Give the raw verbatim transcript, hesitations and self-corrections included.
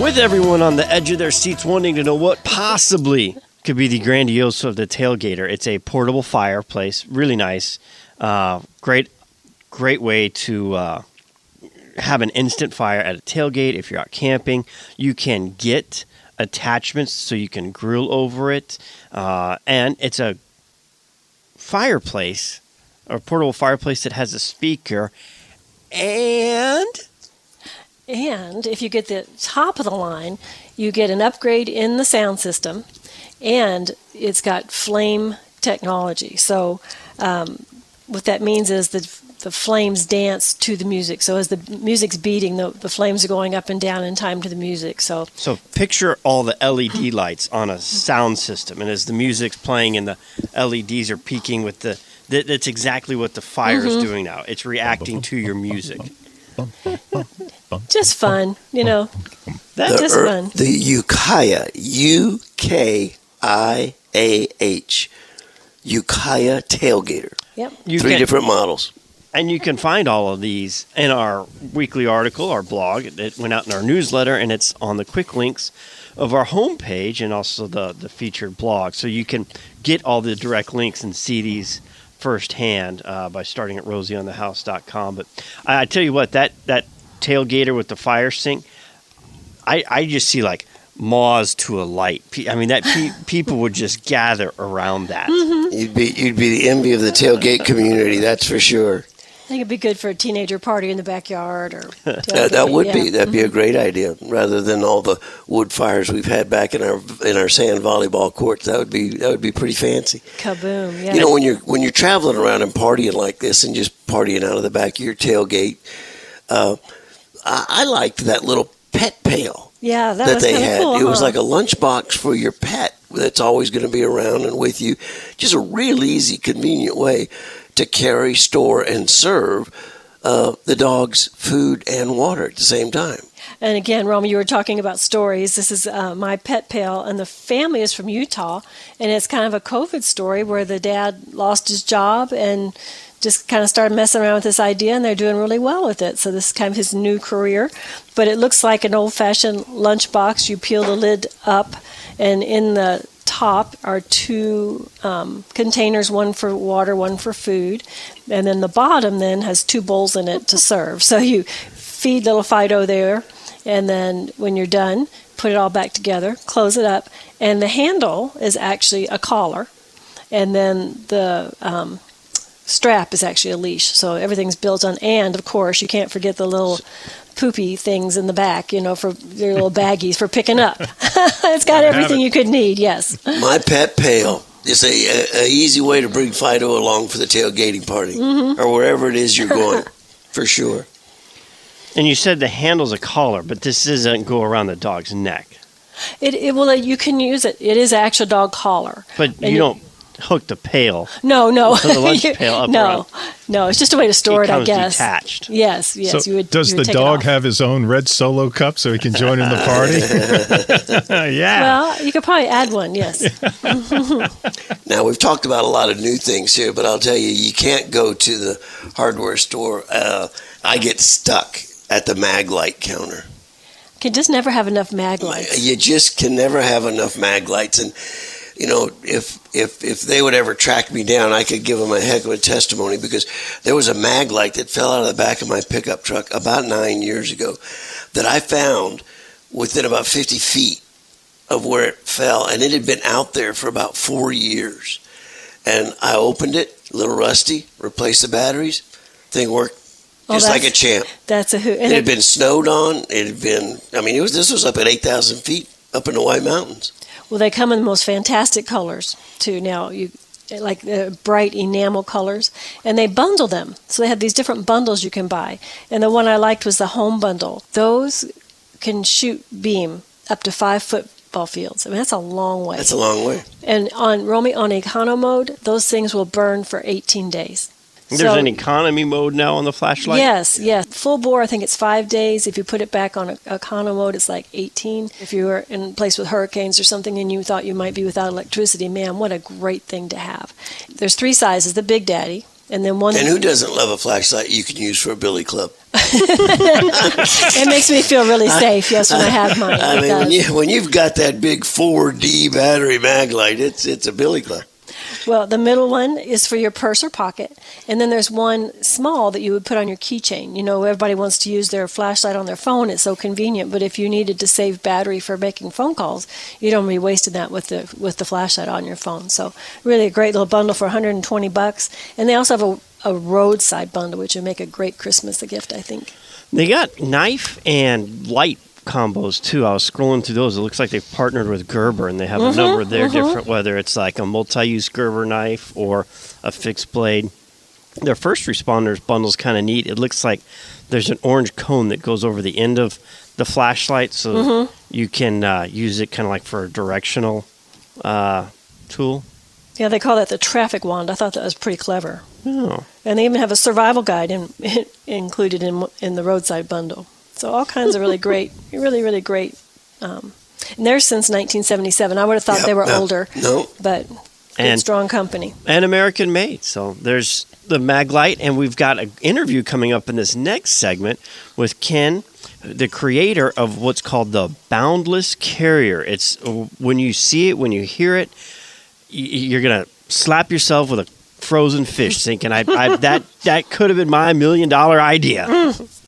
With everyone on the edge of their seats wanting to know what possibly could be the grandiose of the Tailgater. It's a portable fireplace, really nice. Uh, great, great way to uh, have an instant fire at a tailgate if you're out camping. You can get attachments so you can grill over it. Uh, and it's a fireplace, or portable fireplace that has a speaker. And... And if you get the top of the line, you get an upgrade in the sound system, and it's got flame technology. So um, what that means is that the flames dance to the music. So as the music's beating, the, the flames are going up and down in time to the music. So so picture all the L E D lights on a sound system, and as the music's playing and the L E Ds are peaking with the, that, that's exactly what the fire is Mm-hmm. doing now. It's reacting to your music. Just fun, you know. That's the, just er, fun. The Ukiah, U K I A H, Ukiah Tailgater. Yep. You Three can- different models. And you can find all of these in our weekly article, our blog. It went out in our newsletter, and it's on the quick links of our homepage and also the, the featured blog. So you can get all the direct links and see these firsthand uh, by starting at rosie on the house dot com. But I, I tell you what, that, that Tailgater with the fire sink, I, I just see like moths to a light. Pe- I mean, that pe- people would just gather around that. Mm-hmm. You'd be you'd be the envy of the tailgate community, that's for sure. I think it'd be good for a teenager party in the backyard, or Uh, that would yeah. be that'd be a great idea. Rather than all the wood fires we've had back in our in our sand volleyball courts, that would be that would be pretty fancy. Kaboom! Yeah. You know, when you're when you're traveling around and partying like this, and just partying out of the back of your tailgate, uh, I, I liked that little pet pail yeah, that, that was they kind of had. cool. It was huh? like a lunchbox for your pet that's always going to be around and with you. Just a real easy, convenient way to carry, store, and serve uh, the dog's food and water at the same time. And again, Roma, you were talking about stories. This is uh, my pet pal, and the family is from Utah, and it's kind of a COVID story where the dad lost his job and just kind of started messing around with this idea, and they're doing really well with it. So this is kind of his new career. But it looks like an old-fashioned lunchbox. You peel the lid up, and in the top are two um, containers, one for water, one for food. And then the bottom then has two bowls in it to serve. So you feed little Fido there, and then when you're done, put it all back together, close it up. And the handle is actually a collar. And then the um, strap is actually a leash. So everything's built on. And, of course, you can't forget the little poopy things in the back, you know, for your little baggies for picking up. It's got everything you could need, yes. My pet pail is a, a, a easy way to bring Fido along for the tailgating party Mm-hmm. or wherever it is you're going, for sure. And you said the handle's a collar, but this doesn't go around the dog's neck. It, it well, you can use it. It is an actual dog collar. But And you you- don't hook the pail. No, no, The lunch You- pail up no, around. no. It's just a way to store It it, I comes guess. detached. Yes, yes. So you would, does you the would take it dog off. have his own red Solo cup so he can join in the party? Yeah. Well, you could probably add one. Yes. Now, we've talked about a lot of new things here, but I'll tell you, you can't go to the hardware store. Uh, I get stuck at the mag light counter. Can just never have enough mag lights. You just can never have enough mag lights. And, you know, if if if they would ever track me down, I could give them a heck of a testimony, because there was a mag light that fell out of the back of my pickup truck about nine years ago that I found within about fifty feet of where it fell. And it had been out there for about four years. And I opened it, a little rusty, replaced the batteries. Thing worked Oh, just like a that's- champ. That's a who. It And had it, been snowed on. It had been, I mean, it was. This was up at eight thousand feet up in the White Mountains. well, they come in the most fantastic colors too. Now you like uh, bright enamel colors, and they bundle them. So they have these different bundles you can buy. And the one I liked was the home bundle. Those can shoot beam up to five football fields. I mean, that's a long way. That's a long way. And on Romy on econo mode, those things will burn for eighteen days. There's So- an economy mode now on the flashlight? Yes, yes. Full bore, I think it's five days. If you put it back on a, econo mode, it's like eighteen. If you were in a place with hurricanes or something and you thought you might be without electricity, man, what a great thing to have. There's three sizes. The Big Daddy And then one. And who doesn't love a flashlight you can use for a billy club? It makes me feel really safe. Yes, when I have mine. I It mean, does. when, you, when you've got that big four D battery mag light, it's it's a billy club. Well, the middle one is for your purse or pocket, and then there's one small that you would put on your keychain. You know, everybody wants to use their flashlight on their phone. It's so convenient. But if you needed to save battery for making phone calls, you don't be wasting that with the with the flashlight on your phone. So really a great little bundle for one hundred twenty bucks. And they also have a, a roadside bundle, which would make a great Christmas gift, I think. They got knife and light combos too. I was scrolling through those. It looks like they've partnered with Gerber, and they have Mm-hmm, a number there mm-hmm. different, whether it's like a multi-use Gerber knife or a fixed blade. Their first responders bundle's kind of neat. It looks like there's an orange cone that goes over the end of the flashlight, so Mm-hmm. you can uh, use it kind of like for a directional uh, tool. Yeah, they call that the traffic wand. I thought that was pretty clever. Oh. And they even have a survival guide in, included in in the roadside bundle. So all kinds of really great, really, really great. Um, and they're since nineteen seventy-seven. I would have thought Yep, they were no, older, No, but good, And- strong company. And American made. So there's the Maglite, and we've got an interview coming up in this next segment with Ken, the creator of what's called the Boundless Carrier. It's when you see it, when you hear it, y- you're gonna slap yourself with a frozen fish, thinking, "I, I that that could have been my million dollar idea."